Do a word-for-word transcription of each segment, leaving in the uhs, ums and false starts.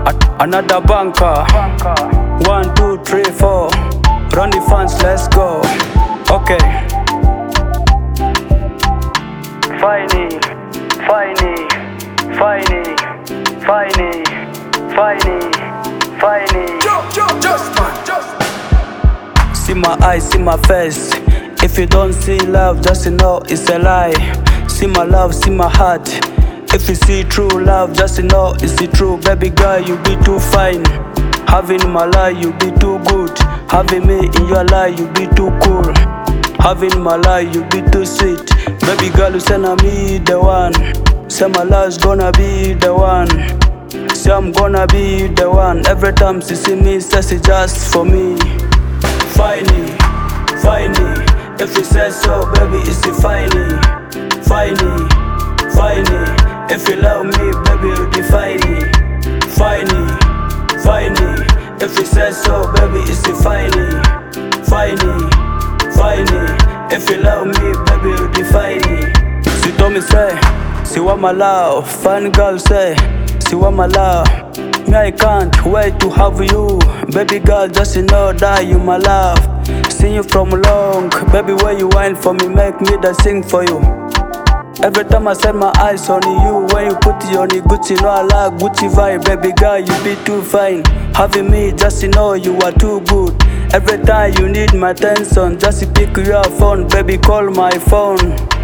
A- another banker. One, two, three, four. Run the fans, let's go. Okay. Finey, finey, finey, finey, finey, finey. Just man, just See my eyes, see my face. If you don't see love, just know it's a lie. See my love, see my heart. If you see true love, just know it's the true. Baby girl, you be too fine. Having my life, you be too good. Having me in your life, you be too cool. Having my life, you be too sweet. Baby girl, you say na me the one. Say my life's gonna be the one. Say I'm gonna be the one. Every time she see me, says it's just for me. Finey, finey. If you say so, baby, it's a finey. Finey, finey. If you love me, baby, you define me. Finey, finey. If you say so, baby, it's a finey. Finey, finey. If you love me, baby, you define me. She told me say, she want my love. Fine girl say, she want my love. Me I can't wait to have you. Baby girl, just know that you my love. Seen you from long, baby, when you whine for me, make me that sing for you. Every time I set my eyes on you, when you put it on the Gucci, know I like Gucci vibe. Baby girl, you be too fine. Having me, just know you are too good. Every time you need my attention, just pick your phone, baby, call my phone.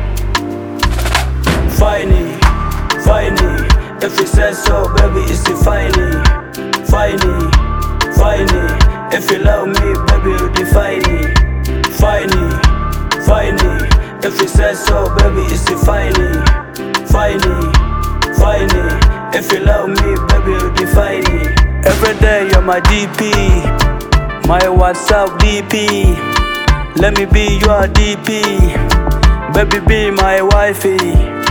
Finey, finey. If you say so, baby, it's a finey. Finey, finey. If you love me, baby, you define me. Finey, finey. If you say so, baby, it's a finey. Finey, finey. If you love me, baby, you define me. Every day you're my D P, my WhatsApp D P. Let me be your D P, baby, be my wifey.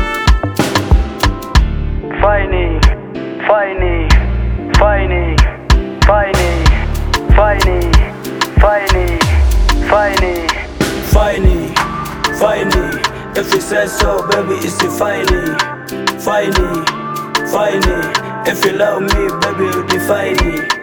Finey, finey, finey, finey, finey, finey, finey, finey, finey. If you say so, baby, it's a finey. Finey, finey. If you love me, baby, you define me.